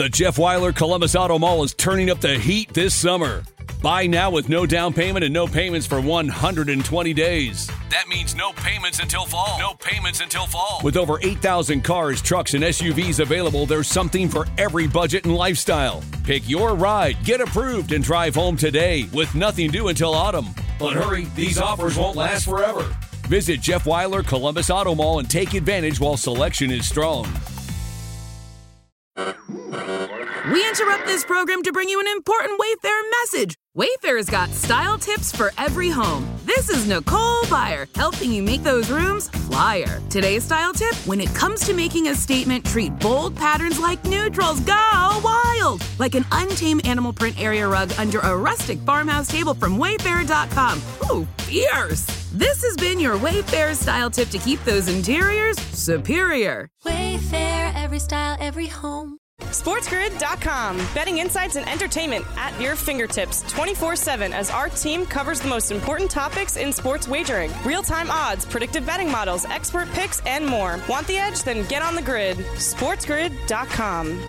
The Jeff Weiler Columbus Auto Mall is turning up the heat this summer. Buy now with no down payment and no payments for 120 days. That means no payments until fall. No payments until fall. With over 8,000 cars, trucks, and SUVs available, there's something for every budget and lifestyle. Pick your ride, get approved, and drive home today with nothing due until autumn. But hurry, these offers won't last forever. Visit Jeff Weiler Columbus Auto Mall and take advantage while selection is strong. We interrupt this program to bring you an important Wayfair message. Wayfair's got style tips for every home. This is Nicole Byer, helping you make those rooms flyer. Today's style tip: when it comes to making a statement, treat bold patterns like neutrals. Go wild! Like an untamed animal print area rug under a rustic farmhouse table from Wayfair.com. Ooh, fierce! This has been your Wayfair style tip to keep those interiors superior. Wayfair, every style, every home. SportsGrid.com. Betting insights and entertainment at your fingertips 24/7 as our team covers the most important topics in sports wagering. Real-time odds, predictive betting models, expert picks, and more. Want the edge? Then get on the grid. SportsGrid.com.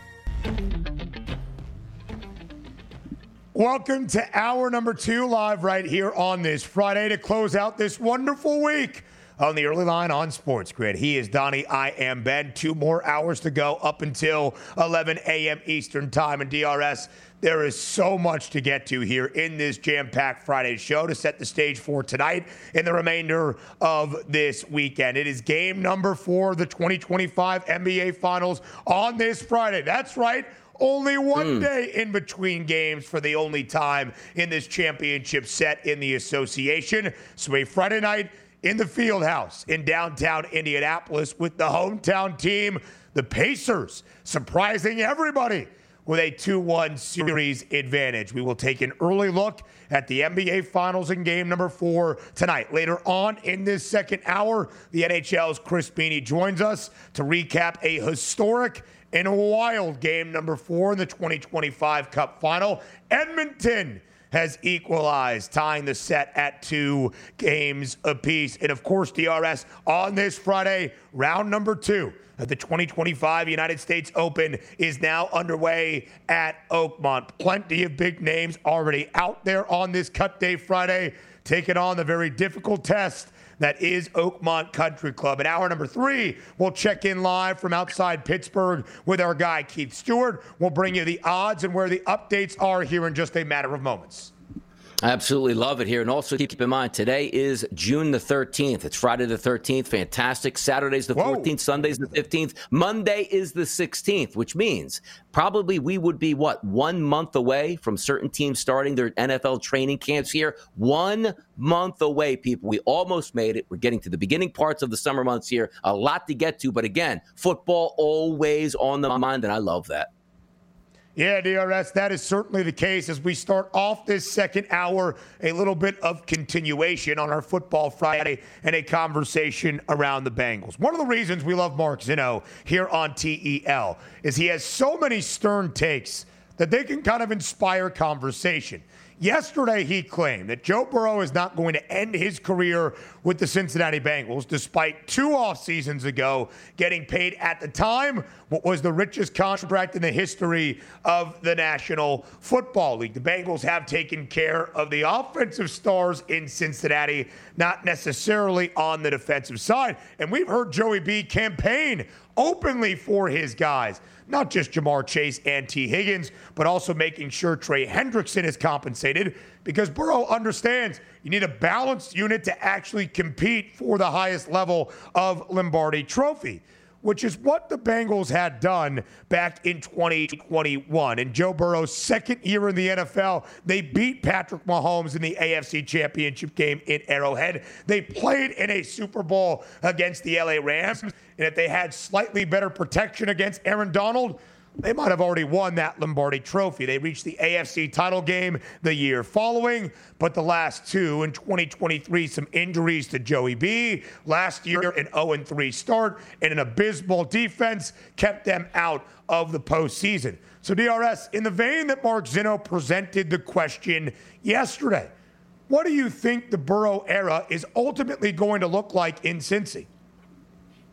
Welcome to hour number 2 live right here on this Friday to close out this wonderful week. On the early line on Sports Grid, he is Donnie, I am Ben. 2 more hours to go up until 11 a.m. Eastern time. And DRS, there is so much to get to here in this jam-packed Friday show to set the stage for tonight and the remainder of this weekend. It is game number 4 of the 2025 NBA Finals on this Friday. That's right. Only one day in between games for the only time in this championship set in the association. So a Friday night in the Fieldhouse in downtown Indianapolis with the hometown team, the Pacers, surprising everybody with a 2-1 series advantage. We will take an early look at the NBA Finals in game number 4 tonight. Later on in this second hour, the NHL's Chris Beanie joins us to recap a historic and a wild game number 4 in the 2025 Cup Final. Edmonton has equalized, tying the set at 2 games apiece. And of course, DRS, on this Friday, round number 2 of the 2025 United States Open is now underway at Oakmont. Plenty of big names already out there on this Cut Day Friday, taking on the very difficult test that is Oakmont Country Club. In hour number 3, we'll check in live from outside Pittsburgh with our guy, Keith Stewart. We'll bring you the odds and where the updates are here in just a matter of moments. I absolutely love it here. And also keep in mind, today is June the 13th. It's Friday the 13th. Fantastic. Saturday's the 14th. Sunday's the 15th. Monday is the 16th, which means probably we would be, 1 month away from certain teams starting their NFL training camps here. 1 month away, people. We almost made it. We're getting to the beginning parts of the summer months here. A lot to get to. But again, football always on the mind, and I love that. Yeah, DRS, that is certainly the case as we start off this second hour, a little bit of continuation on our Football Friday and a conversation around the Bengals. One of the reasons we love Mark Zinno here on TEL is he has so many stern takes that they can kind of inspire conversation. Yesterday, he claimed that Joe Burrow is not going to end his career with the Cincinnati Bengals, despite 2 off seasons ago getting paid at the time what was the richest contract in the history of the National Football League. The Bengals have taken care of the offensive stars in Cincinnati, not necessarily on the defensive side. And we've heard Joey B campaign openly for his guys. Not just Jamar Chase and T. Higgins, but also making sure Trey Hendrickson is compensated, because Burrow understands you need a balanced unit to actually compete for the highest level of Lombardi Trophy, which is what the Bengals had done back in 2021. In Joe Burrow's second year in the NFL, they beat Patrick Mahomes in the AFC Championship game in Arrowhead. They played in a Super Bowl against the LA Rams, and if they had slightly better protection against Aaron Donald, they might have already won that Lombardi Trophy. They reached the AFC title game the year following, but the last 2 in 2023, some injuries to Joey B. Last year, an 0-3 start and an abysmal defense kept them out of the postseason. So DRS, in the vein that Mark Zinno presented the question yesterday, what do you think the Burrow era is ultimately going to look like in Cincy?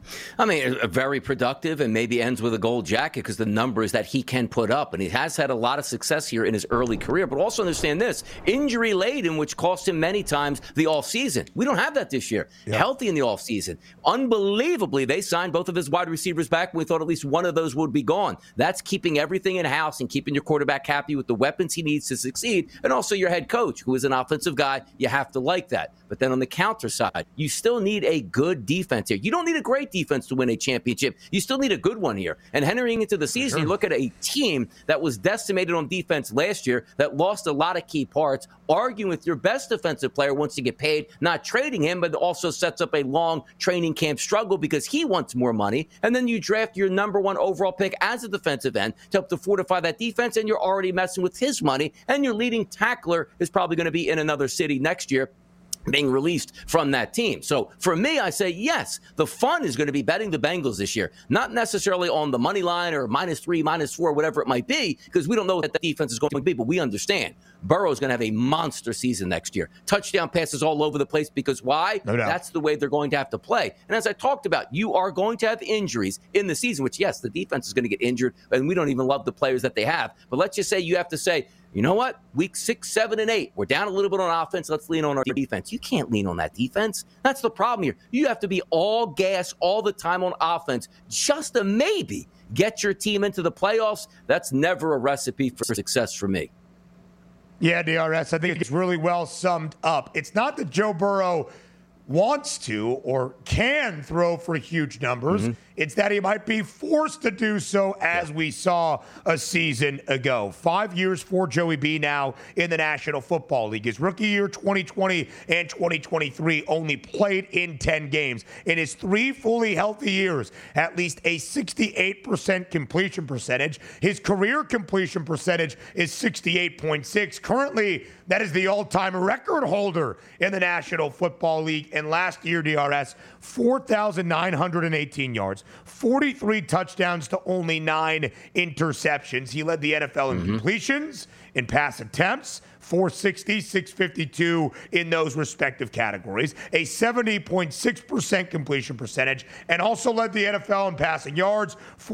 I mean, very productive and maybe ends with a gold jacket because the numbers that he can put up. And he has had a lot of success here in his early career. But also understand this, injury laden, which cost him many times the offseason. We don't have that this year. Yeah. Healthy in the offseason. Unbelievably, they signed both of his wide receivers back when we thought at least one of those would be gone. That's keeping everything in-house and keeping your quarterback happy with the weapons he needs to succeed. And also your head coach, who is an offensive guy. You have to like that. But then on the counter side, you still need a good defense here. You don't need a great defense to win a championship. You still need a good one here. And entering into the season, you look at a team that was decimated on defense last year, that lost a lot of key parts, arguing with your best defensive player wants to get paid, not trading him, but also sets up a long training camp struggle because he wants more money. And then you draft your number one overall pick as a defensive end to help to fortify that defense, and you're already messing with his money. And your leading tackler is probably going to be in another city next year, being released from that team. So for me, I say, yes, the fun is going to be betting the Bengals this year, not necessarily on the money line or -3, -4, whatever it might be, because we don't know what the defense is going to be, but we understand Burrow is going to have a monster season next year. Touchdown passes all over the place because why? No doubt. That's the way they're going to have to play. And as I talked about, you are going to have injuries in the season, which, yes, the defense is going to get injured, and we don't even love the players that they have. But let's just say you have to say, you know what? Week 6, 7, and 8, we're down a little bit on offense. Let's lean on our defense. You can't lean on that defense. That's the problem here. You have to be all gas all the time on offense just to maybe get your team into the playoffs. That's never a recipe for success for me. Yeah, DRS, I think it's really well summed up. It's not that Joe Burrow wants to or can throw for huge numbers. Mm-hmm. It's that he might be forced to do so, as we saw a season ago. 5 years for Joey B now in the National Football League. His rookie year, 2020 and 2023, only played in 10 games. In his 3 fully healthy years, at least a 68% completion percentage. His career completion percentage is 68.6. Currently, that is the all-time record holder in the National Football League. And last year, DRS, 4,918 yards, 43 touchdowns to only 9 interceptions. He led the NFL in completions, in pass attempts, 460, 652 in those respective categories, a 70.6% completion percentage, and also led the NFL in passing yards,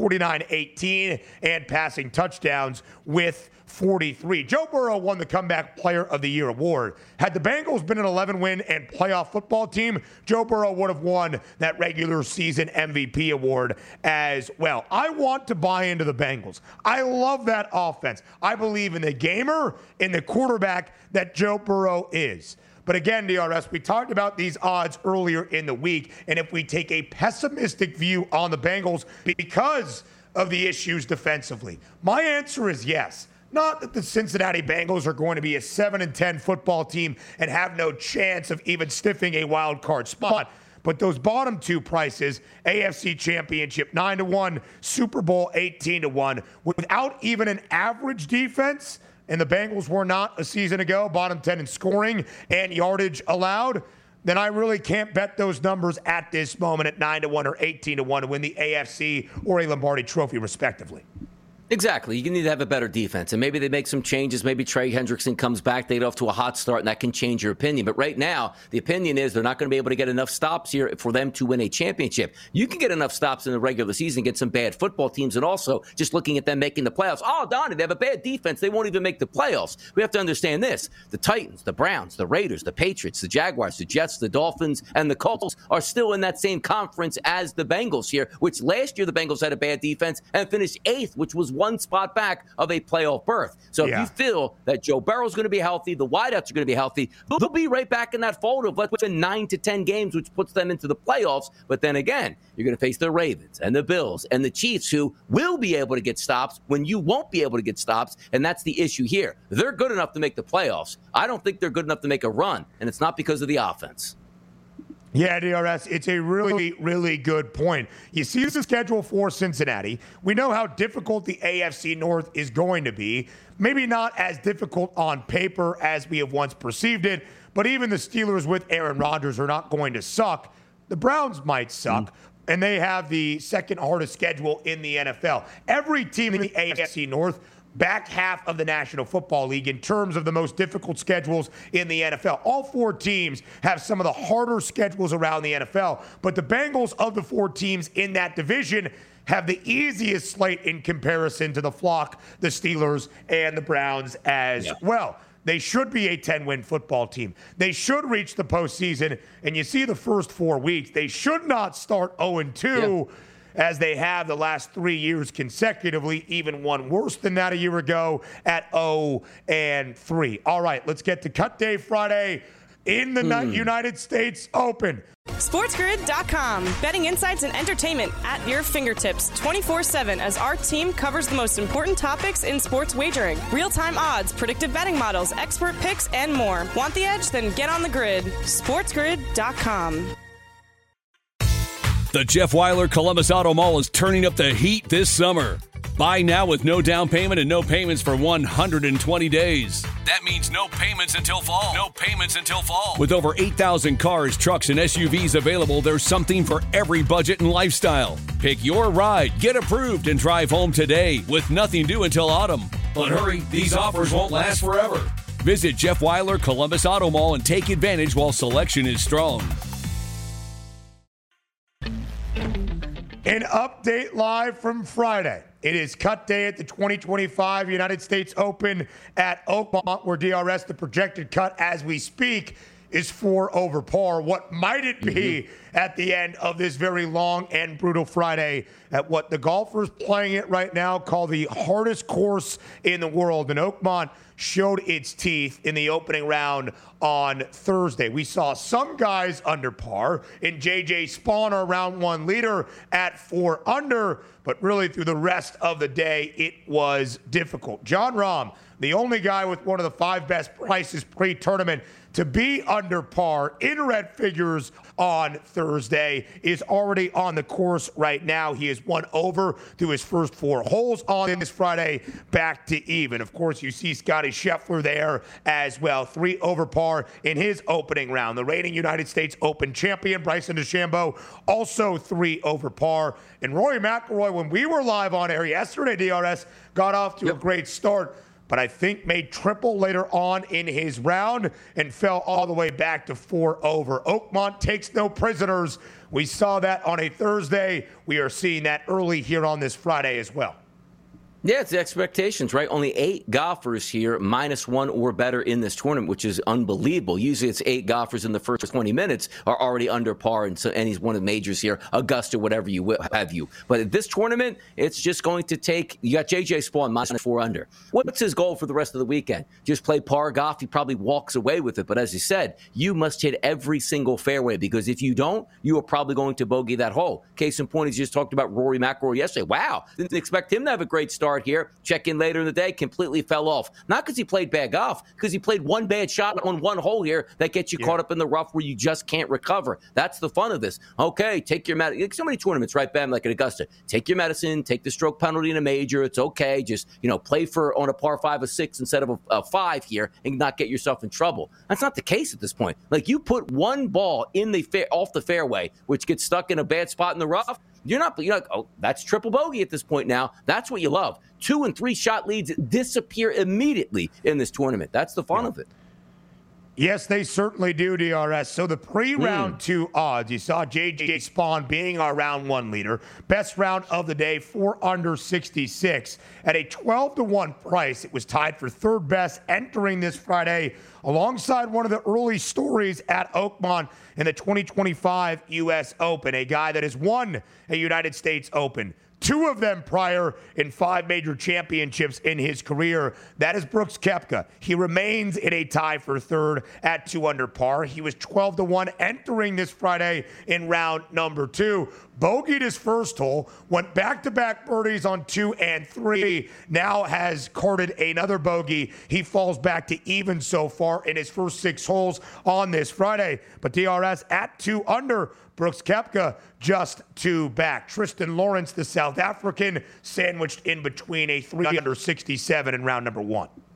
49-18, and passing touchdowns with 43. Joe Burrow won the Comeback Player of the Year award. Had the Bengals been an 11-win and playoff football team, Joe Burrow would have won that regular season MVP award as well. I want to buy into the Bengals. I love that offense. I believe in the gamer, in the quarterback that Joe Burrow is. But again, DRS, we talked about these odds earlier in the week, and if we take a pessimistic view on the Bengals because of the issues defensively, my answer is yes. Not that the Cincinnati Bengals are going to be a 7-10 football team and have no chance of even sniffing a wild card spot. But those bottom 2 prices, AFC Championship 9-1, Super Bowl 18-1, without even an average defense, and the Bengals were not a season ago, bottom 10 in scoring and yardage allowed, then I really can't bet those numbers at this moment at 9-1 or 18-1 to win the AFC or a Lombardi Trophy, respectively. Exactly. You need to have a better defense. And maybe they make some changes. Maybe Trey Hendrickson comes back, they get off to a hot start, and that can change your opinion. But right now, the opinion is they're not going to be able to get enough stops here for them to win a championship. You can get enough stops in the regular season, get some bad football teams, and also just looking at them making the playoffs. Oh, Donnie, they have a bad defense. They won't even make the playoffs. We have to understand this. The Titans, the Browns, the Raiders, the Patriots, the Jaguars, the Jets, the Dolphins, and the Colts are still in that same conference as the Bengals here, which last year the Bengals had a bad defense and finished 8th, which was 1 spot back of a playoff berth. So if you feel that Joe Burrow's going to be healthy, the wideouts are going to be healthy, they'll be right back in that fold of let's win 9 to 10 games, which puts them into the playoffs. But then again, you're going to face the Ravens and the Bills and the Chiefs, who will be able to get stops when you won't be able to get stops. And that's the issue here. They're good enough to make the playoffs. I don't think they're good enough to make a run, and it's not because of the offense. Yeah, DRS, it's a really, really good point. You see the schedule for Cincinnati. We know how difficult the AFC North is going to be. Maybe not as difficult on paper as we have once perceived it, but even the Steelers with Aaron Rodgers are not going to suck. The Browns might suck. and they have the second hardest schedule in the NFL. Every team in the AFC North back half of the National Football League in terms of the most difficult schedules in the NFL. All four teams have some of the harder schedules around the NFL, but the Bengals of the four teams in that division have the easiest slate in comparison to the flock, the Steelers, and the Browns as well. They should be a 10-win football team. They should reach the postseason, and you see the first 4 weeks. They should not start 0-2 as they have the last 3 years consecutively, even one worse than that a year ago at 0-3. All right, let's get to Cut Day Friday in the United States Open. SportsGrid.com. Betting insights and entertainment at your fingertips 24/7 as our team covers the most important topics in sports wagering. Real-time odds, predictive betting models, expert picks, and more. Want the edge? Then get on the grid. SportsGrid.com. The Jeff Weiler Columbus Auto Mall is turning up the heat this summer. Buy now with no down payment and no payments for 120 days. That means no payments until fall. No payments until fall. With over 8,000 cars, trucks, and SUVs available, there's something for every budget and lifestyle. Pick your ride, get approved, and drive home today with nothing due until autumn. But hurry, these offers won't last forever. Visit Jeff Weiler Columbus Auto Mall and take advantage while selection is strong. An update live from Friday. It is cut day at the 2025 United States Open at Oakmont, where DRS, the projected cut as we speak, is 4 over par. What might it be at the end of this very long and brutal Friday at what the golfers playing it right now call the hardest course in the world? And Oakmont showed its teeth in the opening round on Thursday. We saw some guys under par, and J.J. Spaun, our round one leader, at 4 under, but really through the rest of the day, it was difficult. Jon Rahm, the only guy with one of the 5 best prices pre-tournament to be under par in red figures on Thursday, is already on the course right now. He is 1 over through his first 4 holes on this Friday, back to even. Of course, you see Scottie Scheffler there as well, 3 over par in his opening round. The reigning United States Open champion, Bryson DeChambeau, also 3 over par. And Rory McIlroy, when we were live on air yesterday, DRS, got off to a great start, but I think made triple later on in his round and fell all the way back to 4 over. Oakmont takes no prisoners. We saw that on a Thursday. We are seeing that early here on this Friday as well. Yeah, it's the expectations, right? Only 8 golfers here, -1 or better in this tournament, which is unbelievable. Usually it's 8 golfers in the first 20 minutes are already under par, and he's one of the majors here, Augusta, whatever you have you. But at this tournament, it's just going to take, you got J.J. Spaun, -4 under. What's his goal for the rest of the weekend? Just play par golf? He probably walks away with it. But as you said, you must hit every single fairway, because if you don't, you are probably going to bogey that hole. Case in point, he just talked about Rory McIlroy yesterday. Wow, didn't expect him to have a great start here. Check in later in the day, completely fell off. Not because he played bad golf, because he played one bad shot on one hole here that gets you caught up in the rough where you just can't recover. That's the fun of this. Okay, take your medicine. So many tournaments, right, Bam, like at Augusta. Take your medicine, take the stroke penalty in a major. It's okay. Just, play for on a par 5 or 6 instead of a 5 here and not get yourself in trouble. That's not the case at this point. Like, you put one ball in off the fairway, which gets stuck in a bad spot in the rough. You're not, oh, that's triple bogey at this point now. That's what you love. 2 and 3 shot leads disappear immediately in this tournament. That's the fun of it. Yes, they certainly do, DRS. So the pre-round 2 odds, you saw J.J. Spaun being our round 1 leader. Best round of the day, 4 under 66. At a 12-1 price, it was tied for 3rd best entering this Friday, alongside one of the early stories at Oakmont in the 2025 U.S. Open, a guy that has won a United States Open, 2 of them prior in 5 major championships in his career. That is Brooks Koepka. He remains in a tie for 3rd at 2 under par. He was 12-1 entering this Friday in round number 2. Bogeyed his first hole, went back-to-back birdies on 2 and 3, now has carded another bogey. He falls back to even so far in his first 6 holes on this Friday. But DRS at 2 under, Brooks Koepka just 2 back. Tristan Lawrence, the South African, sandwiched in between a 3 under 67 in round number 1.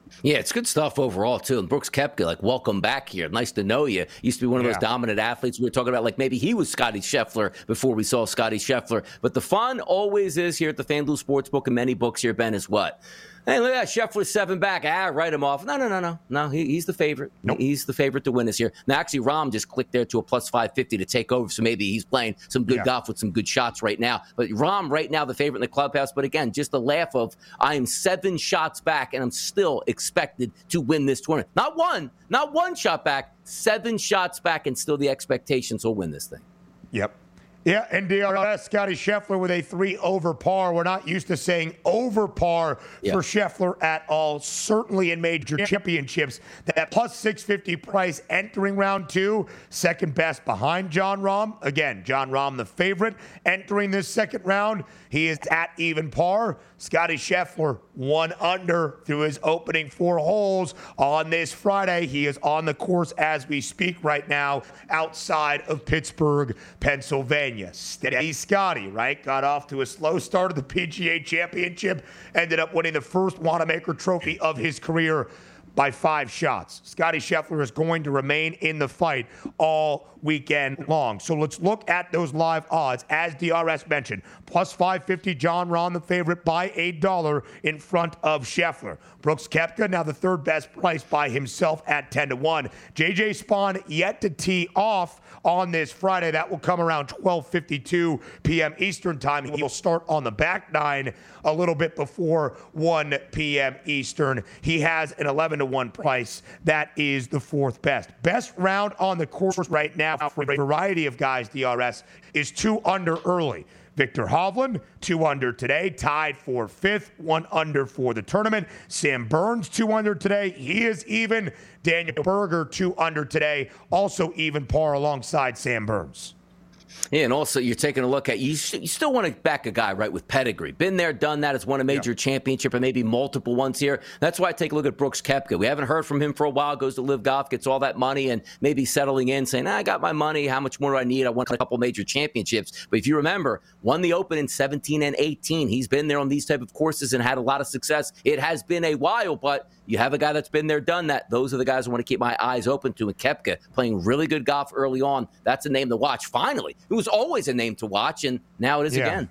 Yeah, it's good stuff overall, too. And Brooks Koepka, like, welcome back here. Nice to know you. Used to be one of those dominant athletes. We were talking about, like, maybe he was Scotty Scheffler before we saw Scotty Scheffler. But the fun always is here at the FanDuel Sportsbook and many books here, Ben, is what? Hey, look at that, Scheffler's 7 back. Write him off. No, he's the favorite. Nope. He's the favorite to win this year. Now, actually, Rahm just clicked there to a plus 550 to take over, so maybe he's playing some good golf with some good shots right now. But Rahm right now the favorite in the clubhouse. But again, just the laugh of I am 7 shots back, and I'm still expected to win this tournament. Not one shot back, 7 shots back, and still the expectations will win this thing. Yep. Yeah, and DRS, Scotty Scheffler with a 3 over par. We're not used to saying over par for Scheffler at all. Certainly in major championships. That plus 650 price entering round 2, second best behind Jon Rahm. Again, Jon Rahm the favorite entering this second round. He is at even par. Scotty Scheffler 1 under through his opening 4 holes on this Friday. He is on the course as we speak right now outside of Pittsburgh, Pennsylvania. Steady Scotty, right? Got off to a slow start of the PGA Championship. Ended up winning the first Wanamaker Trophy of his career by 5 shots. Scotty Scheffler is going to remain in the fight all weekend long. So let's look at those live odds. As DRS mentioned, plus 550, Jon Rahm the favorite by $1 in front of Scheffler. Brooks Koepka now the third best price by himself at 10-1. JJ Spaun yet to tee off on this Friday. That will come around 12:52 p.m. Eastern time. He will start on the back 9 a little bit before 1 p.m. Eastern. He has an 11-1 price. That is the 4th best. Best round on the course right now for a variety of guys, DRS, is 2 under early. Victor Hovland, 2 under today, tied for 5th, 1 under for the tournament. Sam Burns, 2 under today. He is even. Daniel Berger, 2 under today, also even par alongside Sam Burns. Yeah, and also you're taking a look at, you still want to back a guy, right, with pedigree. Been there, done that, has won a major championship and maybe multiple ones here. That's why I take a look at Brooks Koepka. We haven't heard from him for a while, goes to Live Golf, gets all that money and maybe settling in, saying, I got my money, how much more do I need? I won a couple major championships. But if you remember, won the Open in 17 and 18. He's been there on these type of courses and had a lot of success. It has been a while, but you have a guy that's been there, done that. Those are the guys I want to keep my eyes open to. And Koepka playing really good golf early on. That's a name to watch. Finally, it was always a name to watch, and now it is again.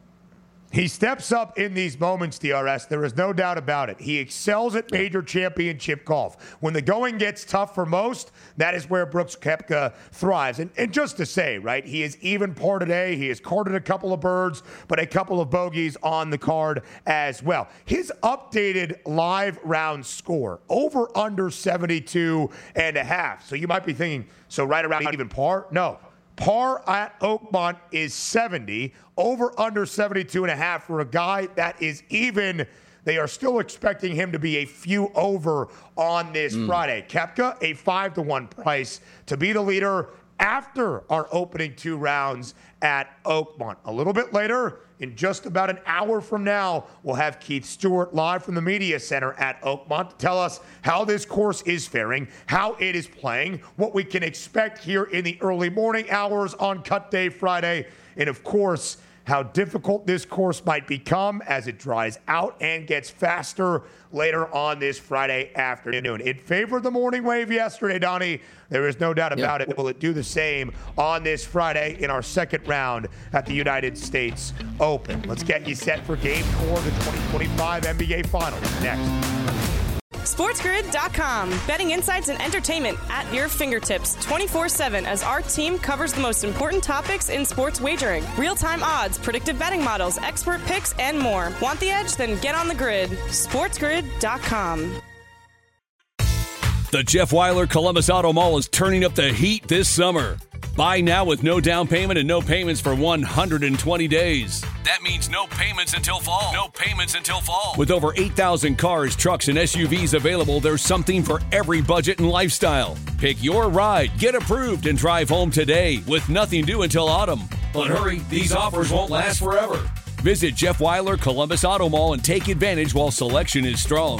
He steps up in these moments, DRS. There is no doubt about it. He excels at major championship golf. When the going gets tough for most, that is where Brooks Koepka thrives. And just to say, right, he is even par today. He has carded a couple of birds, but a couple of bogeys on the card as well. His updated live round score, over under 72.5. So you might be thinking, so right around even par? No. Par at Oakmont is 70, over under 72.5 for a guy that is even. They are still expecting him to be a few over on this Friday. Koepka, a 5-1 price to be the leader after our opening 2 rounds at Oakmont. A little bit later, in just about an hour from now, we'll have Keith Stewart live from the Media Center at Oakmont to tell us how this course is faring, how it is playing, what we can expect here in the early morning hours on Cut Day Friday, and of course, how difficult this course might become as it dries out and gets faster later on this Friday afternoon. It favored the morning wave yesterday, Donnie. There is no doubt about it. Will it do the same on this Friday in our second round at the United States Open? Let's get you set for Game 4 of the 2025 NBA Finals next. SportsGrid.com. Betting insights and entertainment at your fingertips 24/7 as our team covers the most important topics in sports wagering. Real-time odds, predictive betting models, expert picks, and more. Want the edge? Then get on the grid. SportsGrid.com. The Jeff Weiler Columbus Auto Mall is turning up the heat this summer. Buy now with no down payment and no payments for 120 days. That means no payments until fall. No payments until fall. With over 8,000 cars, trucks, and SUVs available, there's something for every budget and lifestyle. Pick your ride, get approved, and drive home today with nothing due until autumn. But hurry, these offers won't last forever. Visit Jeff Weiler Columbus Auto Mall and take advantage while selection is strong.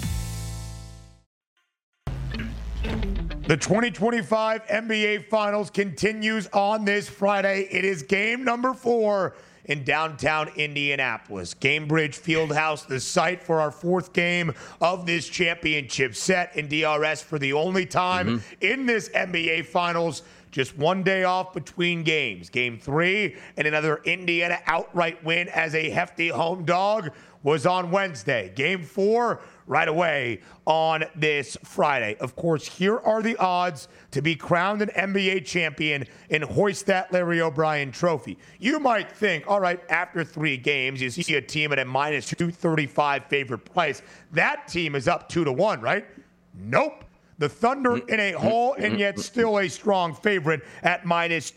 The 2025 NBA Finals continues on this Friday. It is game number 4 in downtown Indianapolis. Gainbridge Fieldhouse, the site for our fourth game of this championship set in DRS for the only time in this NBA Finals. Just one day off between games. Game 3 and another Indiana outright win as a hefty home dog was on Wednesday. Game 4 right away on this Friday. Of course, here are the odds to be crowned an NBA champion and hoist that Larry O'Brien trophy. You might think, all right, after 3 games, you see a team at a minus 235 favorite price. That team is up 2-1, right? Nope. The Thunder in a hole and yet still a strong favorite at minus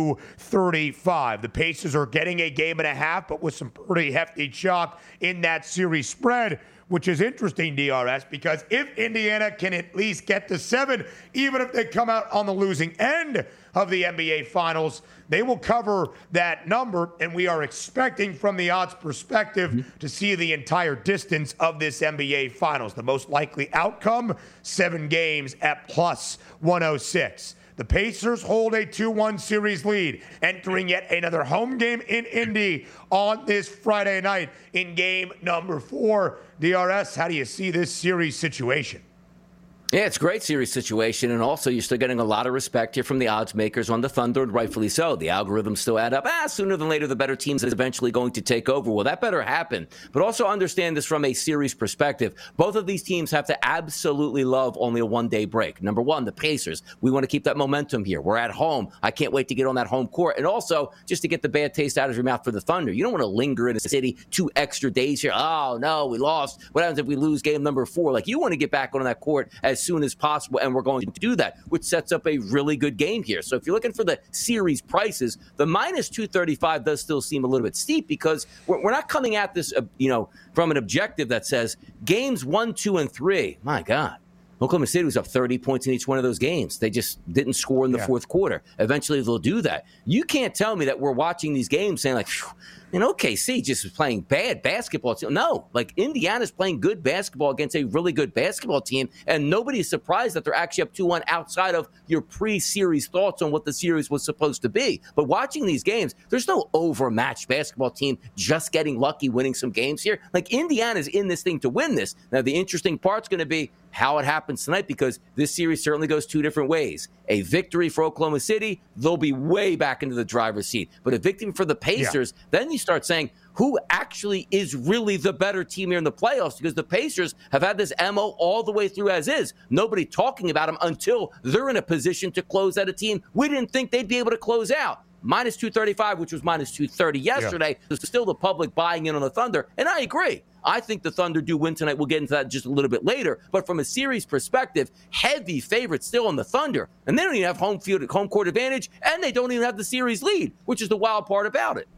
235. The Pacers are getting a game and a half, but with some pretty hefty chalk in that series spread, which is interesting, DRS, because if Indiana can at least get to 7, even if they come out on the losing end of the NBA Finals, they will cover that number, and we are expecting from the odds perspective to see the entire distance of this NBA Finals. The most likely outcome, 7 games at plus 106. The Pacers hold a 2-1 series lead, entering yet another home game in Indy on this Friday night in game number 4. DRS, how do you see this series situation? Yeah, it's a great series situation, and also you're still getting a lot of respect here from the odds makers on the Thunder, and rightfully so. The algorithms still add up. Sooner than later, the better teams is eventually going to take over. Well, that better happen. But also understand this from a series perspective. Both of these teams have to absolutely love only a one-day break. Number one, the Pacers. We want to keep that momentum here. We're at home. I can't wait to get on that home court. And also, just to get the bad taste out of your mouth for the Thunder. You don't want to linger in a city 2 extra days here. Oh, no, we lost. What happens if we lose game number 4? Like, you want to get back on that court as soon as possible, and we're going to do that, which sets up a really good game here. So if you're looking for the series prices, the minus 235 does still seem a little bit steep because we're not coming at this, from an objective that says games 1, 2, and 3. My God. Oklahoma City was up 30 points in each one of those games. They just didn't score in the fourth quarter. Eventually, they'll do that. You can't tell me that we're watching these games saying, like, OKC just is playing bad basketball. No, like Indiana's playing good basketball against a really good basketball team, and nobody's surprised that they're actually up 2-1 outside of your pre-series thoughts on what the series was supposed to be. But watching these games, there's no overmatched basketball team just getting lucky winning some games here. Like, Indiana's in this thing to win this. Now, the interesting part's going to be how it happens tonight, because this series certainly goes 2 different ways. A victory for Oklahoma City, they'll be way back into the driver's seat. But a victory for the Pacers, then you start saying, who actually is really the better team here in the playoffs? Because the Pacers have had this MO all the way through as is. Nobody talking about them until they're in a position to close out a team we didn't think they'd be able to close out. Minus 235, which was minus 230 yesterday. There's still the public buying in on the Thunder, and I agree. I think the Thunder do win tonight. We'll get into that just a little bit later. But from a series perspective, heavy favorite still on the Thunder. And they don't even have home court advantage, and they don't even have the series lead, which is the wild part about it.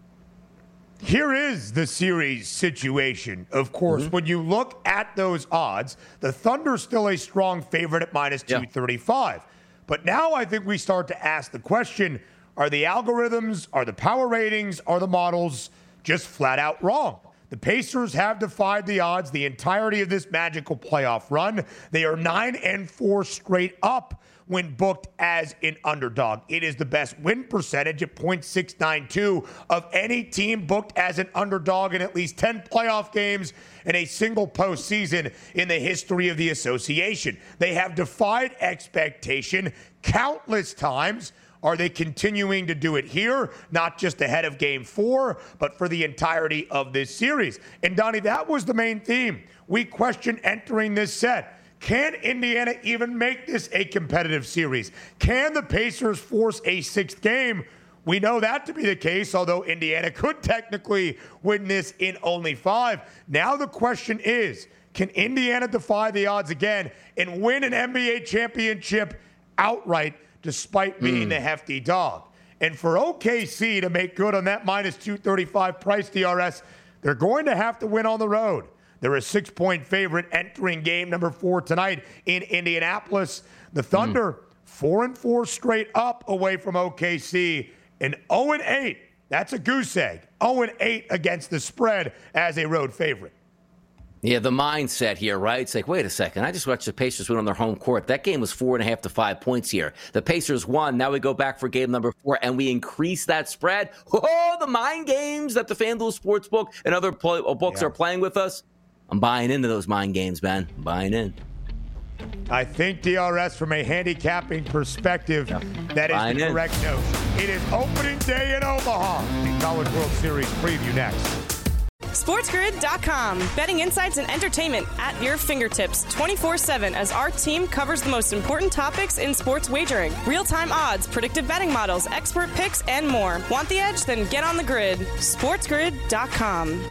Here is the series situation. Of course, when you look at those odds, the Thunder's still a strong favorite at minus 235. But now I think we start to ask the question, are the algorithms, are the power ratings, are the models just flat out wrong? The Pacers have defied the odds the entirety of this magical playoff run. They are 9-4 straight up when booked as an underdog. It is the best win percentage at .692 of any team booked as an underdog in at least 10 playoff games in a single postseason in the history of the association. They have defied expectation countless times. Are they continuing to do it here, not just ahead of Game 4, but for the entirety of this series? And, Donnie, that was the main theme. We questioned entering this set. Can Indiana even make this a competitive series? Can the Pacers force a 6th game? We know that to be the case, although Indiana could technically win this in only 5. Now the question is, can Indiana defy the odds again and win an NBA championship outright, despite being the hefty dog? And for OKC to make good on that minus 235 price, DRS, they're going to have to win on the road. They're a 6-point favorite entering game number 4 tonight in Indianapolis. The Thunder, 4-4 straight up away from OKC, and 0-8. That's a goose egg. 0-8 against the spread as a road favorite. Yeah, the mindset here, right? It's like, wait a second. I just watched the Pacers win on their home court. That game was 4.5 to 5 points here. The Pacers won. Now we go back for game number 4, and we increase that spread. Oh, the mind games that the FanDuel Sportsbook and other books are playing with us. I'm buying into those mind games, man. I'm buying in. I think, DRS, from a handicapping perspective, that is the correct notion. It is opening day in Omaha. The College World Series preview next. SportsGrid.com. Betting insights and entertainment at your fingertips 24/7 as our team covers the most important topics in sports wagering. Real-time odds, predictive betting models, expert picks, and more. Want the edge? Then get on the grid. SportsGrid.com.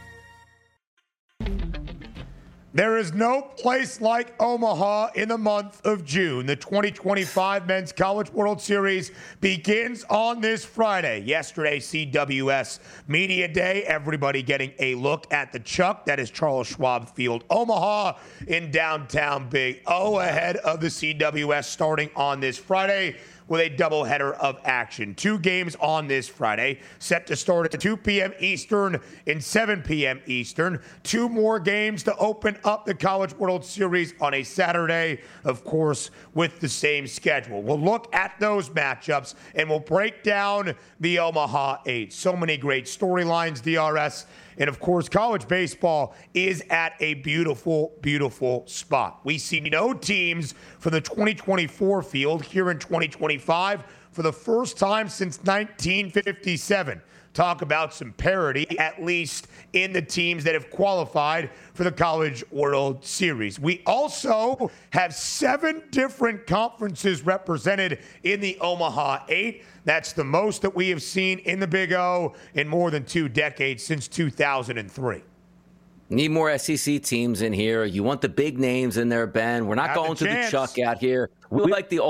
There is no place like Omaha in the month of June. The 2025 Men's College World Series begins on this Friday. Yesterday, CWS Media Day. Everybody getting a look at the Chuck. That is Charles Schwab Field, Omaha, in downtown Big O, ahead of the CWS starting on this Friday with a doubleheader of action. 2 games on this Friday, set to start at 2 p.m. Eastern and 7 p.m. Eastern. 2 more games to open up the College World Series on a Saturday, of course, with the same schedule. We'll look at those matchups, and we'll break down the Omaha 8. So many great storylines, DRS. And, of course, college baseball is at a beautiful, beautiful spot. We see no teams from the 2024 field here in 2025 for the first time since 1957. Talk about some parity, at least in the teams that have qualified for the College World Series. We also have 7 different conferences represented in the Omaha 8. That's the most that we have seen in the Big O in more than 2 decades, since 2003. Need more SEC teams in here. You want the big names in there, Ben. We're not going to the Chuck out here. We like the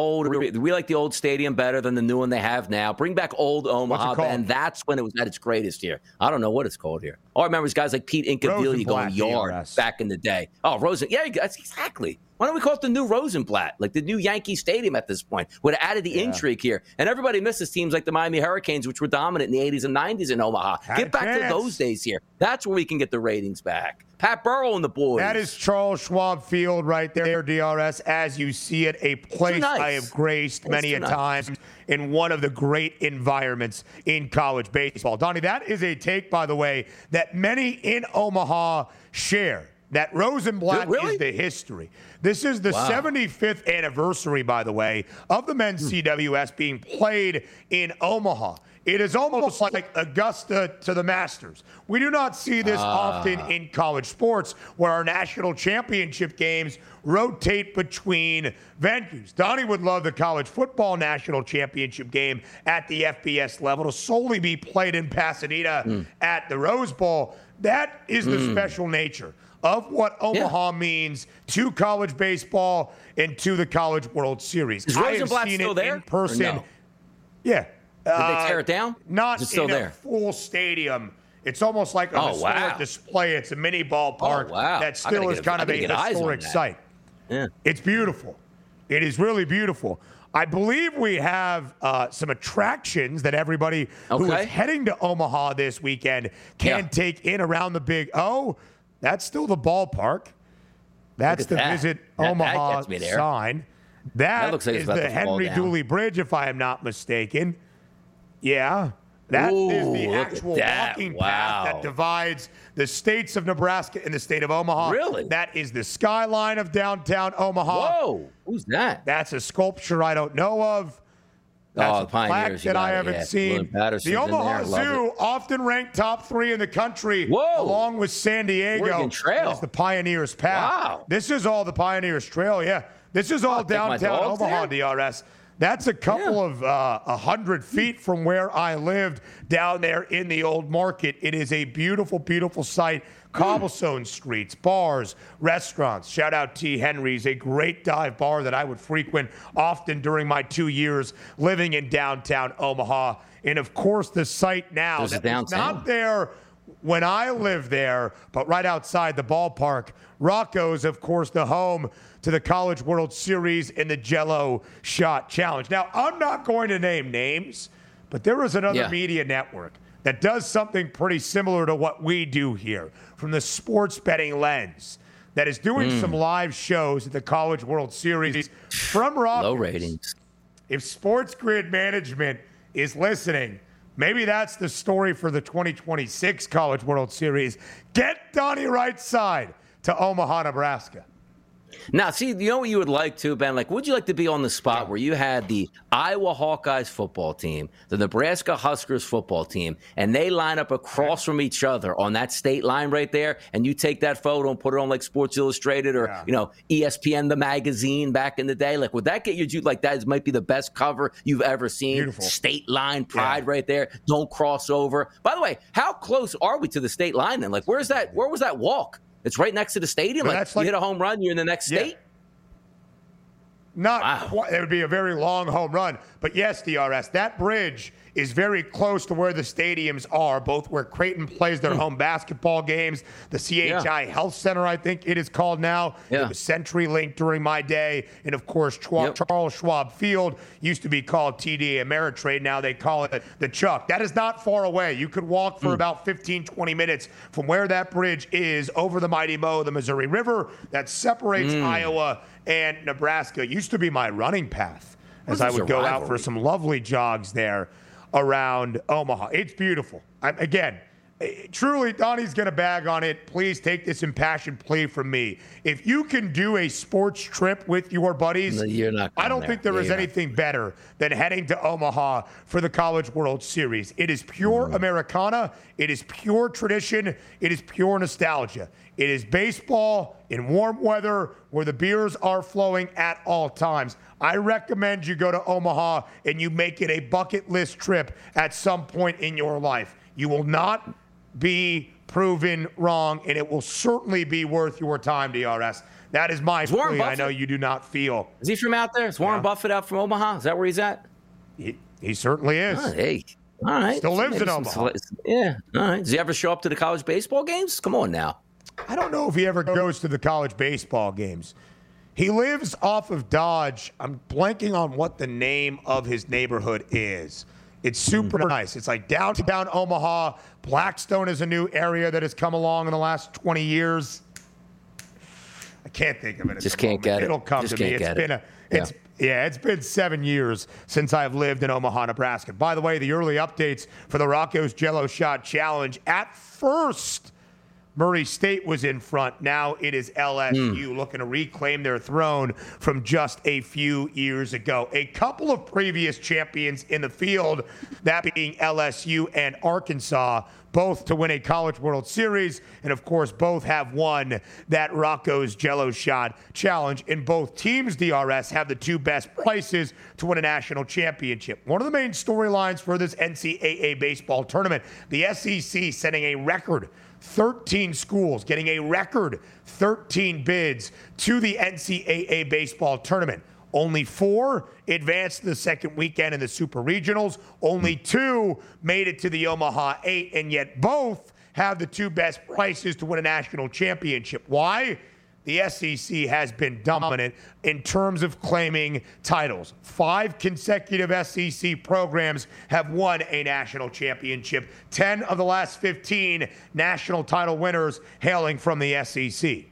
old stadium better than the new one they have now. Bring back old Omaha, Ben. That's when it was at its greatest here. I don't know what it's called here. All I remember is guys like Pete Incaviglia going yard back in the day. Oh, Rosen. Yeah, that's exactly. Why don't we call it the new Rosenblatt, like the new Yankee Stadium at this point? Would have added the intrigue here. And everybody misses teams like the Miami Hurricanes, which were dominant in the 80s and 90s in Omaha. Get back to those days here. That's where we can get the ratings back. Pat Burrell and the boys. That is Charles Schwab Field right there, DRS, as you see it, a place I have graced many a time in one of the great environments in college baseball. Donnie, that is a take, by the way, that many in Omaha share. That Rosenblatt is the history. This is the 75th anniversary, by the way, of the men's CWS being played in Omaha. It is almost like Augusta to the Masters. We do not see this often in college sports, where our national championship games rotate between venues. Donnie would love the college football national championship game at the FBS level to solely be played in Pasadena at the Rose Bowl. That is the special nature of what Omaha means to college baseball and to the College World Series. Is Rosenblatt still there? In person. No? Yeah. Did they tear it down? Not is it still in there? A full stadium. It's almost like a historic display. It's a mini ballpark that still is kind of a historic site. Yeah. It's beautiful. It is really beautiful. I believe we have some attractions that everybody who is heading to Omaha this weekend can take in around the Big O. That's still the ballpark. That's the Visit Omaha sign. That looks like is the Henry Dooley Bridge, if I am not mistaken. Yeah. That is the actual walking path that divides the states of Nebraska and the state of Omaha. Really? That is the skyline of downtown Omaha. Whoa. Who's that? That's a sculpture I don't know of. That's a plaque that I haven't seen. The Omaha Zoo, often ranked top 3 in the country, along with San Diego, is the Pioneers Path. Wow. This is all the Pioneers Trail, This is all downtown Omaha, DRS. That's a couple of 100 feet from where I lived down there in the old market. It is a beautiful, beautiful site. Cobblestone streets, bars, restaurants. Shout out T. Henry's, a great dive bar that I would frequent often during my 2 years living in downtown Omaha. And, of course, the site now that was not there when I lived there, but right outside the ballpark. Rocco's, of course, the home to the College World Series and the Jell-O Shot Challenge. Now, I'm not going to name names, but there is another media network that does something pretty similar to what we do here from the sports betting lens. that is doing some live shows at the College World Series from Rocco's. Low ratings. If Sports Grid Management is listening, maybe that's the story for the 2026 College World Series. Get Donnie Wright's side to Omaha, Nebraska. Now, see, you know what you would like to, Ben? Like, would you like to be on the spot where you had the Iowa Hawkeyes football team, the Nebraska Huskers football team, and they line up across from each other on that state line right there, and you take that photo and put it on like Sports Illustrated or, ESPN, the magazine back in the day? Like, would that get you, like, that might be the best cover you've ever seen? Beautiful. State line pride right there. Don't cross over. By the way, how close are we to the state line then? Like, where was that walk? It's right next to the stadium. Like, you hit a home run, you're in the next state? Not quite. It would be a very long home run. But yes, DRS, that bridge is very close to where the stadiums are, both where Creighton plays their home basketball games, the CHI Health Center, I think it is called now. It was CenturyLink during my day. And, of course, Charles Schwab Field used to be called TD Ameritrade. Now they call it the Chuck. That is not far away. You could walk for about 15, 20 minutes from where that bridge is over the mighty Mo, the Missouri River that separates Iowa and Nebraska. It used to be my running path as I would go out for some lovely jogs there around Omaha. It's beautiful. Again, truly, Donnie's going to bag on it. Please take this impassioned plea from me. If you can do a sports trip with your buddies, I don't think there is anything better than heading to Omaha for the College World Series. It is pure Americana. It is pure tradition. It is pure nostalgia. It is baseball in warm weather where the beers are flowing at all times. I recommend you go to Omaha and you make it a bucket list trip at some point in your life. You will not be proven wrong, and it will certainly be worth your time, DRS. That is my plea. I know you do not feel. Is he from out there? Is Warren Buffett out from Omaha? Is that where he's at? He certainly is. Oh, hey. All right. Still lives in Omaha. Yeah. All right. Does he ever show up to the college baseball games? Come on now. I don't know if he ever goes to the college baseball games. He lives off of Dodge. I'm blanking on what the name of his neighborhood is. It's super nice. It's like downtown Omaha. Blackstone is a new area that has come along in the last 20 years. I can't think of it. Just can't get it. It'll come to me. It's been 7 years since I've lived in Omaha, Nebraska. By the way, the early updates for the Rocco's Jello Shot Challenge. At first, Murray State was in front. Now it is LSU looking to reclaim their throne from just a few years ago. A couple of previous champions in the field, that being LSU and Arkansas, both to win a College World Series, and of course both have won that Rocco's Jello Shot Challenge. And both teams, DRS, have the two best prices to win a national championship. One of the main storylines for this NCAA baseball tournament, the SEC sending a record 13 schools getting a record 13 bids to the NCAA baseball tournament. Only 4 advanced to the second weekend in the Super Regionals. Only 2 made it to the Omaha 8, and yet both have the 2 best prices to win a national championship. Why? The SEC has been dominant in terms of claiming titles. 5 consecutive SEC programs have won a national championship. 10 of the last 15 national title winners hailing from the SEC.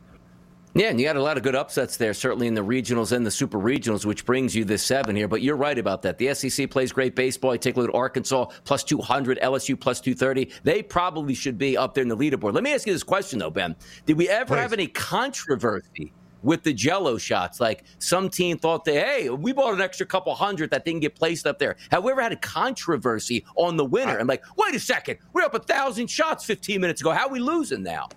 Yeah, and you had a lot of good upsets there, certainly in the regionals and the super regionals, which brings you this 7 here. But you're right about that. The SEC plays great baseball. You take a look at Arkansas, plus 200, LSU, plus 230. They probably should be up there in the leaderboard. Let me ask you this question, though, Ben. Did we ever have any controversy with the Jello shots? Like some team thought hey, we bought an extra couple hundred that didn't get placed up there. Have we ever had a controversy on the winner? I'm like, wait a second. We're up 1,000 shots 15 minutes ago. How are we losing now?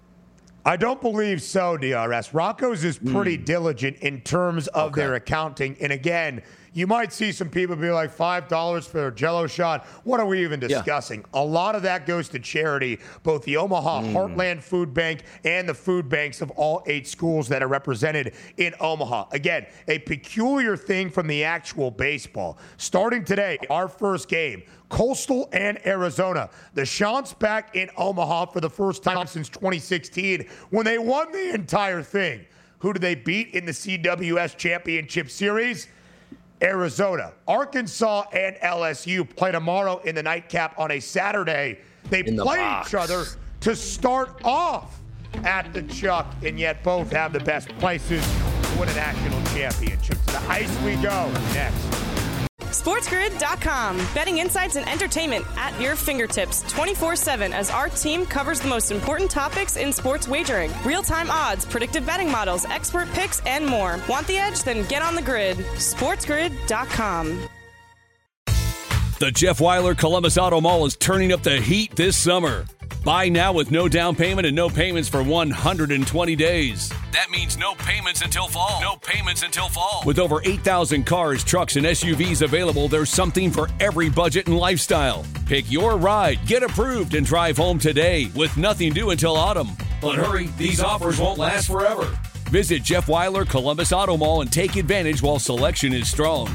I don't believe so, DRS. Rocco's is pretty diligent in terms of their accounting. And again, you might see some people be like, $5 for a Jello shot. What are we even discussing? A lot of that goes to charity, both the Omaha Heartland Food Bank and the food banks of all 8 schools that are represented in Omaha. Again, a peculiar thing from the actual baseball. Starting today, our first game, Coastal and Arizona. The Chants back in Omaha for the first time since 2016 when they won the entire thing. Who did they beat in the CWS Championship Series? Arizona. Arkansas and LSU play tomorrow in the nightcap on a Saturday. They play each other to start off at the Chuck, and yet both have the best prices to win a national championship. To the ice we go next. SportsGrid.com. Betting insights and entertainment at your fingertips 24/7 as our team covers the most important topics in sports wagering. Real-time odds, predictive betting models, expert picks, and more. Want the edge? Then get on the grid. SportsGrid.com. The Jeff Weiler Columbus Auto Mall is turning up the heat this summer. Buy now with no down payment and no payments for 120 days. That means no payments until fall. No payments until fall. With over 8,000 cars, trucks, and SUVs available, there's something for every budget and lifestyle. Pick your ride, get approved, and drive home today with nothing due until autumn. But hurry, these offers won't last forever. Visit Jeff Weiler Columbus Auto Mall and take advantage while selection is strong.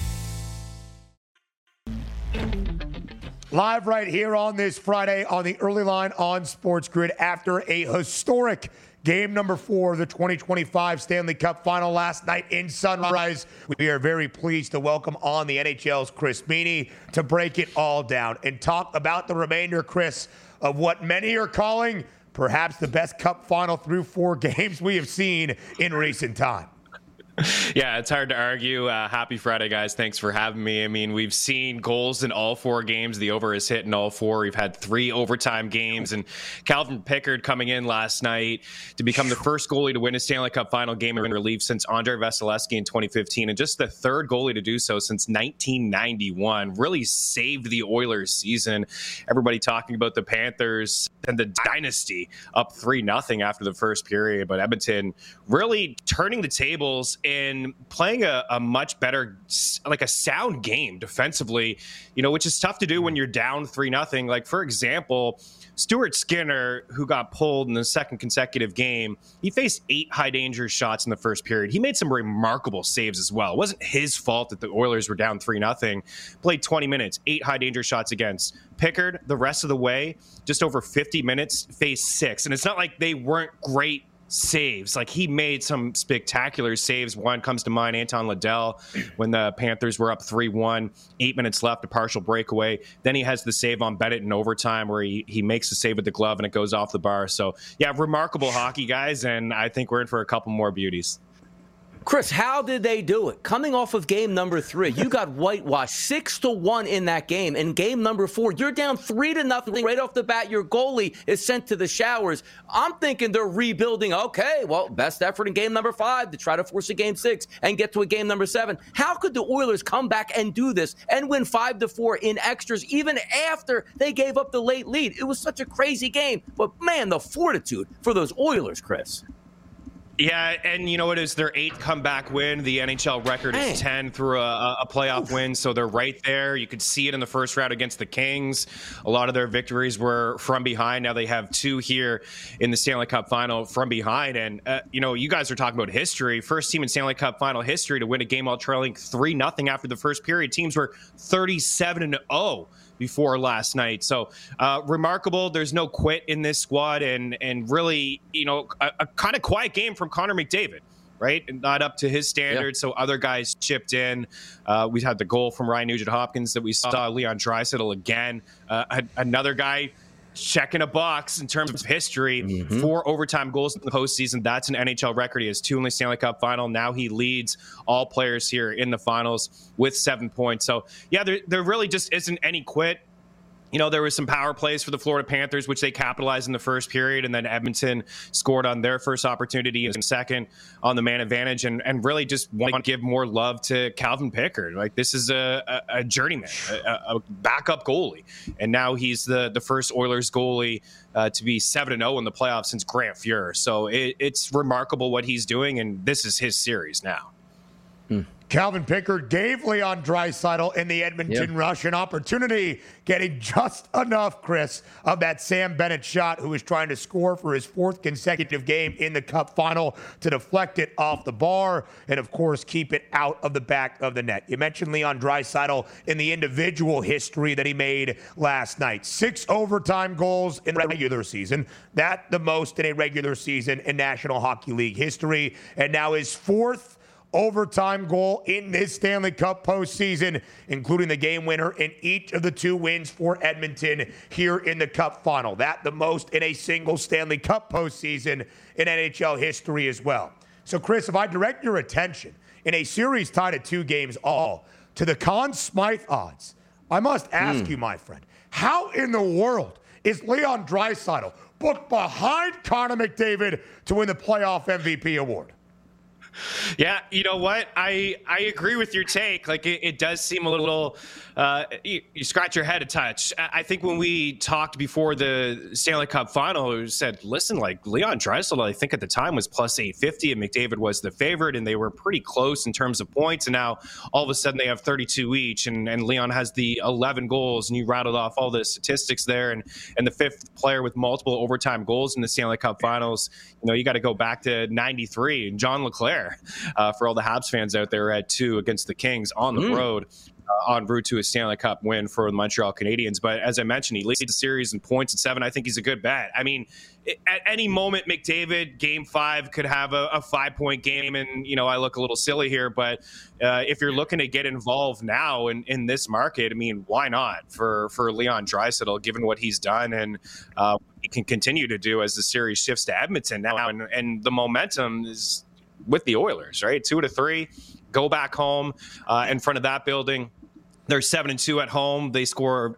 Live right here on this Friday on the Early Line on Sports Grid after a historic game number 4 of the 2025 Stanley Cup Final last night in Sunrise. We are very pleased to welcome on the NHL's Chris Meany to break it all down and talk about the remainder, Chris, of what many are calling perhaps the best Cup Final through 4 games we have seen in recent time. Yeah, it's hard to argue. Happy Friday, guys. Thanks for having me. I mean, we've seen goals in all 4 games. The over is hit in all 4. We've had 3 overtime games. And Calvin Pickard coming in last night to become the first goalie to win a Stanley Cup Final game in relief since Andrei Vasilevsky in 2015. And just the 3rd goalie to do so since 1991. Really saved the Oilers season. Everybody talking about the Panthers and the dynasty up 3-0 after the first period. But Edmonton really turning the tables and playing a much better, like a sound game defensively, which is tough to do when you're down 3-0. Like, for example, Stuart Skinner, who got pulled in the 2nd consecutive game, he faced 8 high danger shots in the first period. He made some remarkable saves as well. It wasn't his fault that the Oilers were down 3-0. Played 20 minutes, 8 high danger shots against. Pickard, the rest of the way, just over 50 minutes, faced 6. And it's not like they weren't great saves. Like, he made some spectacular saves. One comes to mind, Anton Liddell, when the Panthers were up 3-1, 8 minutes left, a partial breakaway. Then he has the save on Bennett in overtime where he makes the save with the glove and it goes off the bar. So, yeah, remarkable hockey, guys, and I think we're in for a couple more beauties. Chris, how did they do it? Coming off of game number 3, you got whitewashed 6-1 in that game. In game number 4, you're down 3-0 right off the bat. Your goalie is sent to the showers. I'm thinking they're rebuilding. Okay, well, best effort in game number 5 to try to force a game 6 and get to a game number 7. How could the Oilers come back and do this and win 5-4 in extras even after they gave up the late lead? It was such a crazy game. But, man, the fortitude for those Oilers, Chris. Yeah, and you know, it is their 8th comeback win. The NHL record is 10 through a playoff win, so they're right there. You could see it in the first round against the Kings. A lot of their victories were from behind. Now they have 2 here in the Stanley Cup Final from behind. And, you guys are talking about history. First team in Stanley Cup Final history to win a game while trailing 3-0 after the first period. Teams were 37-0. before last night. So remarkable. There's no quit in this squad, and really, a kind of quiet game from Connor McDavid, right? Not up to his standards. Yeah. So other guys chipped in. We had the goal from Ryan Nugent-Hopkins that we saw. Leon Draisaitl again. Another guy checking a box in terms of history. 4 overtime goals in the postseason. That's an NHL record. He has 2 in the Stanley Cup Final. Now he leads all players here in the finals with 7 points. So, yeah, there really just isn't any quit. There was some power plays for the Florida Panthers, which they capitalized in the first period, and then Edmonton scored on their first opportunity in second on the man advantage, and really just want to give more love to Calvin Pickard. Like, this is a journeyman, a backup goalie, and now he's the first Oilers goalie to be 7-0 in the playoffs since Grant Fuhr. So it's remarkable what he's doing, and this is his series now. Calvin Pickard gave Leon Draisaitl in the Edmonton Rush an opportunity, getting just enough, Chris, of that Sam Bennett shot, who was trying to score for his 4th consecutive game in the Cup Final, to deflect it off the bar and, of course, keep it out of the back of the net. You mentioned Leon Draisaitl in the individual history that he made last night. 6 overtime goals in the regular season. That the most in a regular season in National Hockey League history. And now his 4th overtime goal in this Stanley Cup postseason, including the game winner in each of the 2 wins for Edmonton here in the Cup final. That the most in a single Stanley Cup postseason in NHL history as well. So, Chris, if I direct your attention in a series tied at 2 games all to the Conn Smythe odds, I must ask you, my friend, how in the world is Leon Draisaitl booked behind Connor McDavid to win the playoff MVP award? Yeah, you know what? I agree with your take. Like, it does seem a little, you scratch your head a touch. I think when we talked before the Stanley Cup final, we said, listen, like Leon Draisaitl, I think at the time was plus 850 and McDavid was the favorite, and they were pretty close in terms of points. And now all of a sudden they have 32 each, and Leon has the 11 goals, and you rattled off all the statistics there. And the 5th player with multiple overtime goals in the Stanley Cup finals, you know, you got to go back to 93 and John LeClair. For all the Habs fans out there, at 2 against the Kings on the road, en route to a Stanley Cup win for the Montreal Canadiens. But as I mentioned, he leads the series in points at 7. I think he's a good bet. I mean, at any moment, McDavid, Game 5, could have a 5-point game. And, you know, I look a little silly here, but if you're looking to get involved now in this market, I mean, why not for Leon Draisaitl, given what he's done and he can continue to do as the series shifts to Edmonton now. And the momentum is with the Oilers, right? 2-3, go back home in front of that building. They're 7-2 at home. They've scored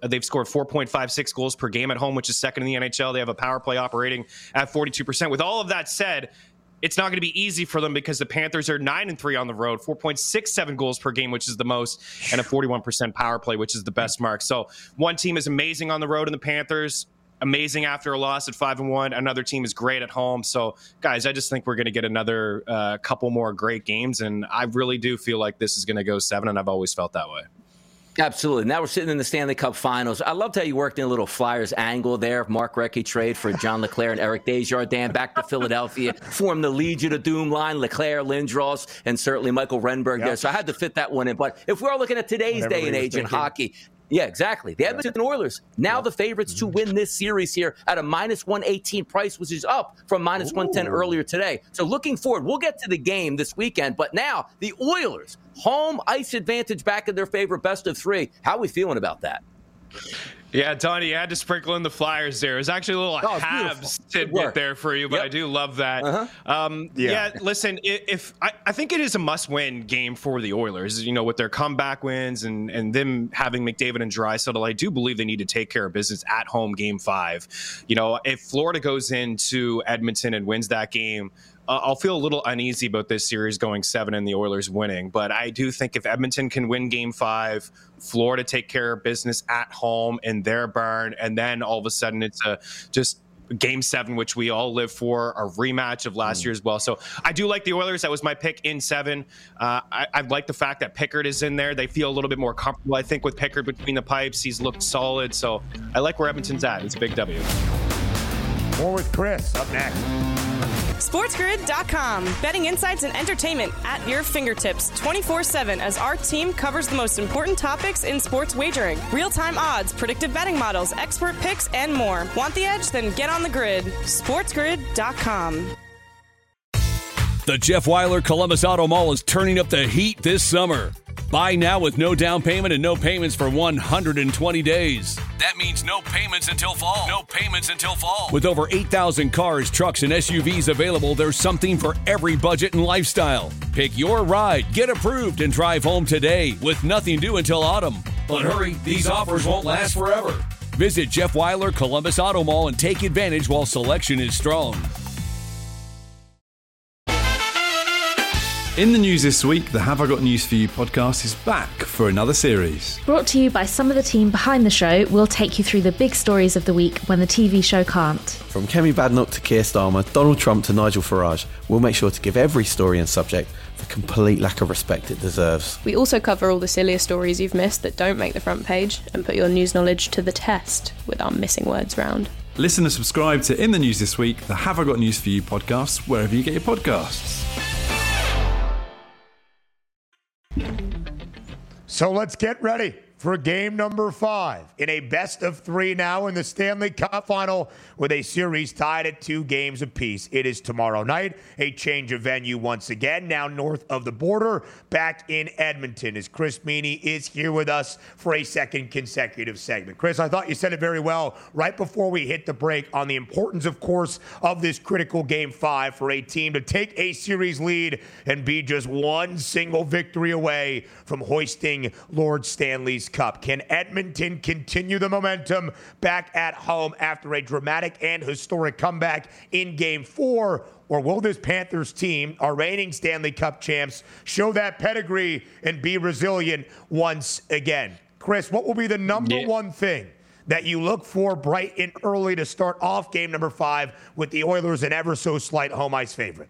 4.56 goals per game at home, which is second in the NHL. They have a power play operating at 42%. With all of that said, it's not going to be easy for them because the Panthers are 9-3 on the road, 4.67 goals per game, which is the most, and a 41% power play, which is the best mark. So one team is amazing on the road in the Panthers, amazing after a loss at 5-1. Another team is great at home. So, guys, I just think we're going to get another couple more great games, and I really do feel like this is going to go 7, and I've always felt that way. Absolutely. Now we're sitting in the Stanley Cup Finals. I loved how you worked in a little Flyers angle there. Mark Recchi trade for John LeClair and Eric Desjardins back to Philadelphia. Formed the Legion of Doom line, LeClair, Lindros, and certainly Michael Renberg there. So I had to fit that one in. But if we're looking at today's day and age in hockey, yeah, exactly. The Edmonton Oilers, now the favorites to win this series here at a minus 118 price, which is up from minus 110 earlier today. So looking forward, we'll get to the game this weekend. But now the Oilers, home ice advantage back in their favor, best of 3. How are we feeling about that? Yeah, Donnie, you had to sprinkle in the Flyers there. It was actually a little Habs tidbit there for you, but I do love that. Yeah, listen, I think it is a must-win game for the Oilers. You know, with their comeback wins and them having McDavid and Draisaitl, I do believe they need to take care of business at home Game 5. You know, if Florida goes into Edmonton and wins that game, I'll feel a little uneasy about this series going 7 and the Oilers winning. But I do think if Edmonton can win Game 5, Florida take care of business at home in their barn, and then all of a sudden it's just Game 7, which we all live for, a rematch of last year as well. So I do like the Oilers. That was my pick in 7. I like the fact that Pickard is in there. They feel a little bit more comfortable, I think, with Pickard between the pipes. He's looked solid. So I like where Edmonton's at. It's a big W. More with Chris up next. SportsGrid.com. Betting insights and entertainment at your fingertips 24/7 as our team covers the most important topics in sports wagering. Real-time odds, predictive betting models, expert picks, and more. Want the edge? Then get on the grid. SportsGrid.com. The Jeff Weiler Columbus Auto Mall is turning up the heat this summer. Buy now with no down payment and no payments for 120 days. That means no payments until fall. No payments until fall. With over 8,000 cars, trucks, and SUVs available, there's something for every budget and lifestyle. Pick your ride, get approved, and drive home today with nothing due until autumn. But hurry, these offers won't last forever. Visit Jeff Weiler Columbus Auto Mall and take advantage while selection is strong. In the news this week, the Have I Got News For You podcast is back for another series. Brought to you by some of the team behind the show, we'll take you through the big stories of the week when the TV show can't. From Kemi Badnoch to Keir Starmer, Donald Trump to Nigel Farage, we'll make sure to give every story and subject the complete lack of respect it deserves. We also cover all the sillier stories you've missed that don't make the front page and put your news knowledge to the test with our missing words round. Listen and subscribe to In the News This Week, the Have I Got News For You podcast, wherever you get your podcasts. So let's get ready for game number 5 in a best of 3 now in the Stanley Cup final with a series tied at 2 games apiece. It is tomorrow night, a change of venue once again, now north of the border, back in Edmonton, as Chris Meany is here with us for a second consecutive segment. Chris, I thought you said it very well right before we hit the break on the importance, of course, of this critical game 5 for a team to take a series lead and be just one single victory away from hoisting Lord Stanley's Cup. Can Edmonton continue the momentum back at home after a dramatic and historic comeback in game 4? Or will this Panthers team, our reigning Stanley Cup champs, show that pedigree and be resilient once again? Chris, what will be the number one thing that you look for bright and early to start off game number 5 with the Oilers an ever so slight home ice favorite?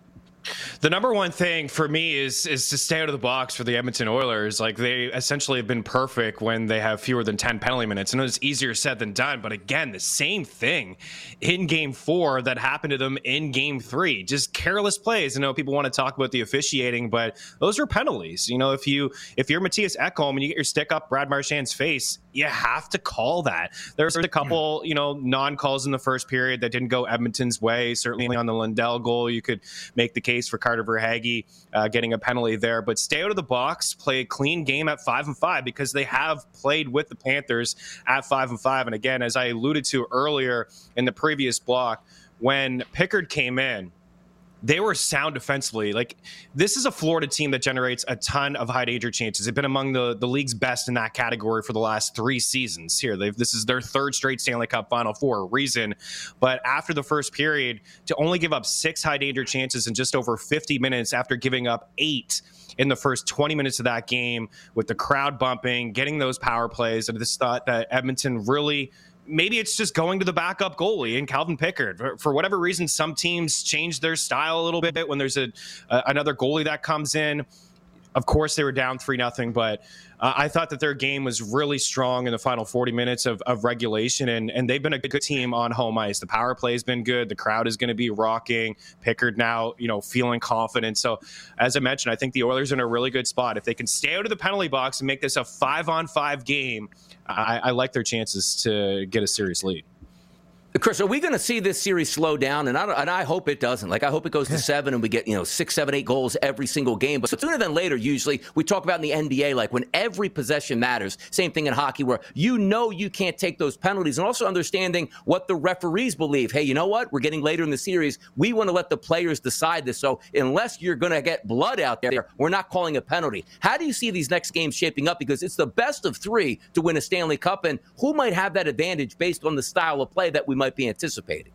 The number one thing for me is to stay out of the box for the Edmonton Oilers. Like, they essentially have been perfect when they have fewer than 10 penalty minutes. I know it's easier said than done, but again, the same thing in game 4 that happened to them in game 3. Just careless plays. I know people want to talk about the officiating, but those are penalties. You know, if you're Matthias Ekholm and you get your stick up Brad Marchand's face, you have to call that. There's a couple, non-calls in the first period that didn't go Edmonton's way. Certainly on the Lundell goal, you could make the case for Carter Verhaeghe getting a penalty there. But stay out of the box, play a clean game at 5-5, because they have played with the Panthers at 5-5. And again, as I alluded to earlier in the previous block, when Pickard came in, they were sound defensively. Like, this is a Florida team that generates a ton of high danger chances. They've been among the league's best in that category for the last 3 seasons here. This is their 3rd straight Stanley Cup final for a reason. But after the first period, to only give up 6 high danger chances in just over 50 minutes after giving up 8 in the first 20 minutes of that game, with the crowd bumping, getting those power plays, and I just thought that Edmonton really... Maybe it's just going to the backup goalie and Calvin Pickard. For whatever reason, some teams change their style a little bit when there's another goalie that comes in. Of course, they were down 3-0, but I thought that their game was really strong in the final 40 minutes of regulation, and they've been a good team on home ice. The power play has been good. The crowd is going to be rocking. Pickard now, feeling confident. So, as I mentioned, I think the Oilers are in a really good spot. If they can stay out of the penalty box and make this a 5-on-5 game, I like their chances to get a serious lead. Chris, are we going to see this series slow down? And I hope it doesn't. Like, I hope it goes to 7 and we get, 6, 7, 8 goals every single game. But sooner than later, usually, we talk about in the NBA, like when every possession matters. Same thing in hockey, where you can't take those penalties. And also understanding what the referees believe. Hey, you know what? We're getting later in the series. We want to let the players decide this. So unless you're going to get blood out there, we're not calling a penalty. How do you see these next games shaping up? Because it's the best of 3 to win a Stanley Cup. And who might have that advantage based on the style of play that we might be anticipating?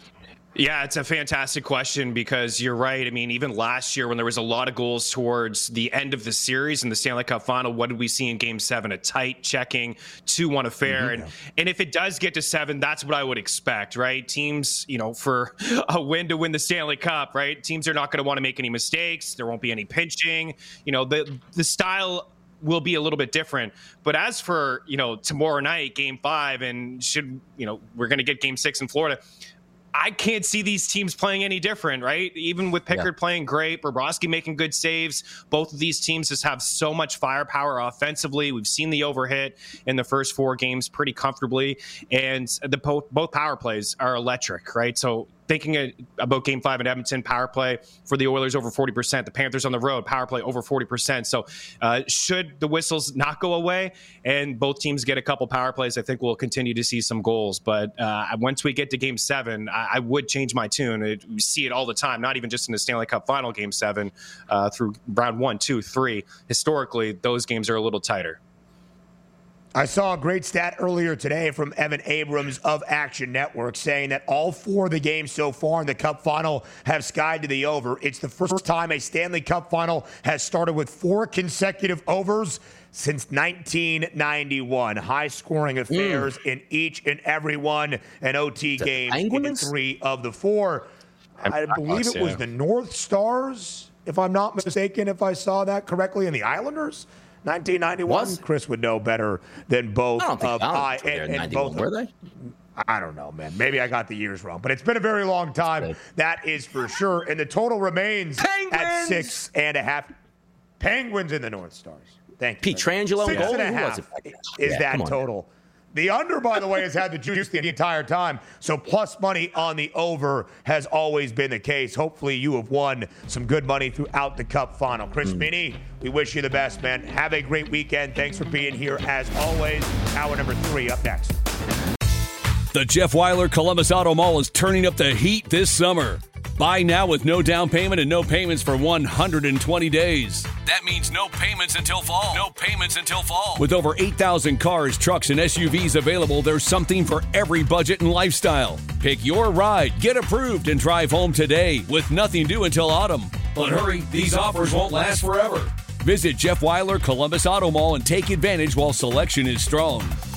Yeah, it's a fantastic question, because you're right. I mean, even last year when there was a lot of goals towards the end of the series in the Stanley Cup final, what did we see in game 7? A tight checking 2-1 affair. And if it does get to 7, that's what I would expect, right? Teams, for a win to win the Stanley Cup, right? Teams are not going to want to make any mistakes. There won't be any pinching. The style will be a little bit different. But as for, tomorrow night, game 5, and we're going to get game 6 in Florida, I can't see these teams playing any different, right? Even with Pickard playing great, Bobrovsky making good saves, both of these teams just have so much firepower offensively. We've seen the overhit in the first 4 games pretty comfortably, and both power plays are electric, right? So thinking about game 5 in Edmonton, power play for the Oilers over 40%. The Panthers on the road, power play over 40%. So should the whistles not go away and both teams get a couple power plays, I think we'll continue to see some goals. But once we get to game 7, I would change my tune. We see it all the time, not even just in the Stanley Cup final game 7 through round 1, 2, 3. Historically, those games are a little tighter. I saw a great stat earlier today from Evan Abrams of Action Network saying that all 4 of the games so far in the Cup final have skied to the over. It's the first time a Stanley Cup final has started with 4 consecutive overs since 1991. High-scoring affairs in each and every one, an OT game in 3 of the 4. I believe it was the North Stars, if I'm not mistaken, if I saw that correctly, and the Islanders. 1991. Chris would know better than both. Were they? I don't know, man. Maybe I got the years wrong, but it's been a very long time. That is for sure. And the total remains at 6.5. Penguins in the North Stars. Thank you. Pietrangelo and goal. 6.5 is that total. The under, by the way, has had the juice the entire time. So plus money on the over has always been the case. Hopefully you have won some good money throughout the Cup final. Chris Meany, we wish you the best, man. Have a great weekend. Thanks for being here as always. Hour number 3 up next. The Jeff Weiler Columbus Auto Mall is turning up the heat this summer. Buy now with no down payment and no payments for 120 days. That means no payments until fall. No payments until fall. With over 8,000 cars, trucks, and SUVs available, there's something for every budget and lifestyle. Pick your ride, get approved, and drive home today with nothing due until autumn. But hurry, these offers won't last forever. Visit Jeff Weiler Columbus Auto Mall and take advantage while selection is strong.